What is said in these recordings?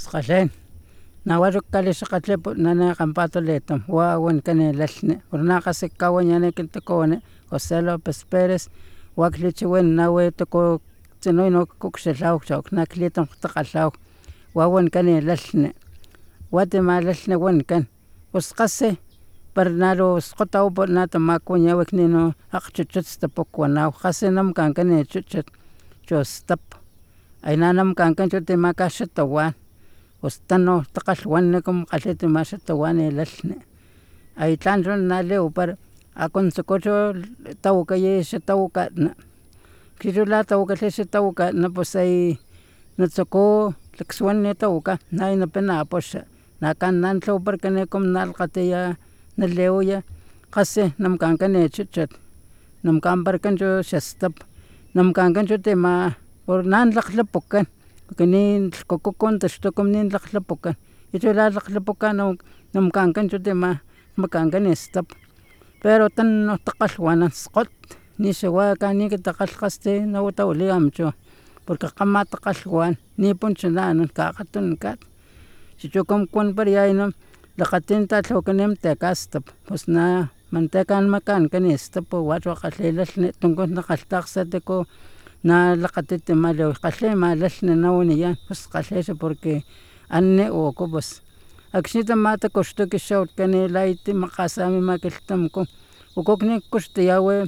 Skalen nawaruk kali shakatlepo nana kampato letom wawan kane lalne ornaka se kawanyane kintakone José López Pérez waklichiwen nawe toko tsinoino kukshelao chok naklitom takalao wawan kane lalne Guatemala lalne wankan uskase parnalo skotao por nata makuña weknino akchuchut tapokwanao hasenam kankane chuchut chostap ainanam kankan chute makashatawan Ostano takalwane como kalete mashatawan lalne aitlancho naleo para akonsokocho tawakaye shatawakana kirola tawakale shatawakana pues ahí notzoko tlakswane tawaka naina pena posha nakan tlaw parkane como nalkatiya naleoya kase namkankane chuchut namkan parkancho shastap namkankancho tema por nan tlaklapokan kinin kokokon tashtokom nin tlaklapokan ichola tlaklapokan namkankancho tema makankane stap pero tan takalwana skot nishawa kani kitakalkaste nawatawali amcho porque kama takalwan ni poncho nanon kakatonkat chichokom kon pariayno lakatin tatlawakaniem tekastap pues na manteca makankan stap wacho kallelalne tonkon nakaltaksateko na lakatiti maleo kalle malalne nawaniyan pues kallesha porque anne oko pues akshita mata koshto kishaut kane laiti makasami makiltamko ukokni kushtiyawe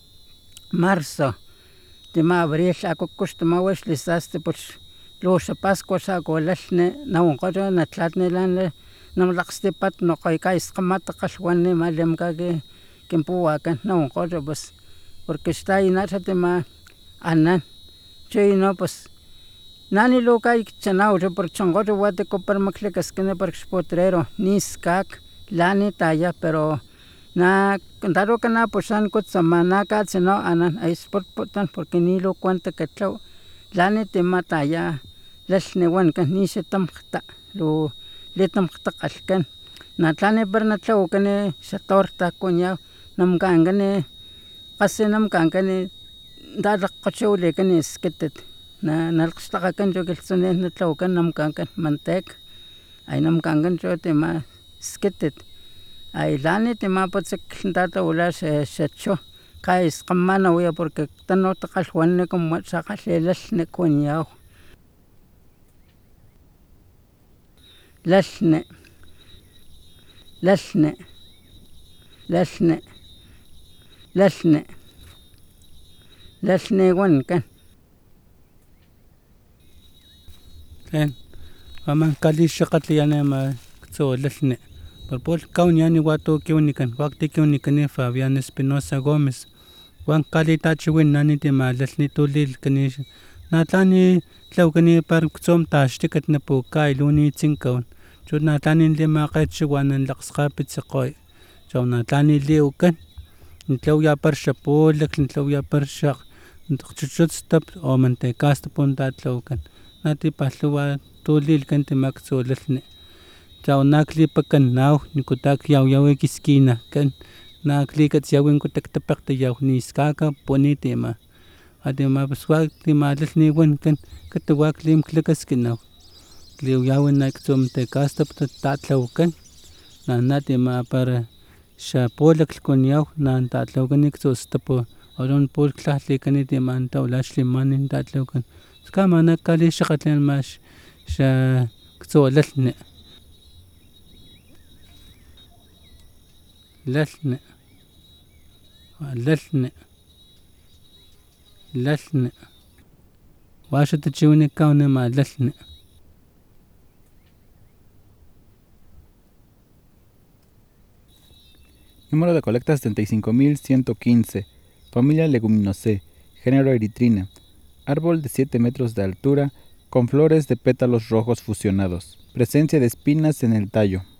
marzo tima abril akokoshto maweshlisaste pues losha pascua shakolalne nawanqacho natlatnilanle namlaqstipat noqaykayskamat kalwanne malemkake kimpuwakan nawanqacho pues porque shtainacha tima anan chino pues nani lokay chanawcho por chongocho wateko parmaklekaskene por potrero niskak lani taya pero na daro kana poshan kutsamana ka chino anan ay sportpotan porque ni lo cuenta que tlaw lani timataya lalne wankan ni shetamqta lo letamqta qalkan natlani par natlawkane shatorta kuña namkankane qase namkankane dalaqachowlekane skitit nalqxtaqakancho kiltsunen natlawakan namkankan manteca ay namkankancho tima skitit ay lani tima putzek tatawila shacho kay sqamanawiya porque tano takalwanne como shaqallelalne kuñaw lalne lalne lalne lalne lalne wankan ken aman kali shaqatliyane ma tso lalne por kauniani wato kiunikan wakti kiunikan Fabián Espinosa Gómez wan kali tachiwin nani tima lalni tulil kani natlani tlawkani par tsom tashtikat na po kailuni tsinkawn cho natlani lima qetchiwanan laqsqapitseqoy cho natlani liukan nitlawya par shapolak nitlawya par shaq chuchutstap o mantecastap puntatlawkan nati palluwa tulil kan timak tso lalne chao nakli pakan naw nikutak yaw kiskina kan nakli katsiyawin kutaktapak yaw niskaka ponitima adema paswak tima lalni wankan katawak lim klakaskinaw liwyawin nak tsom tekastap tatlawkan natima para shapolak kunyaw nan tatlawkan iktsostapo oron pol tlahtlikani tima antawlashlimanin tatlawkan skama nakali shaqatlen mash sha tso lalne lalne lalne lalne washa tachiwni kaune ma lalne Número de colecta 75.115. Familia Leguminosae. Género Eritrina. Árbol de 7 metros de altura con flores de pétalos rojos fusionados. Presencia de espinas en el tallo.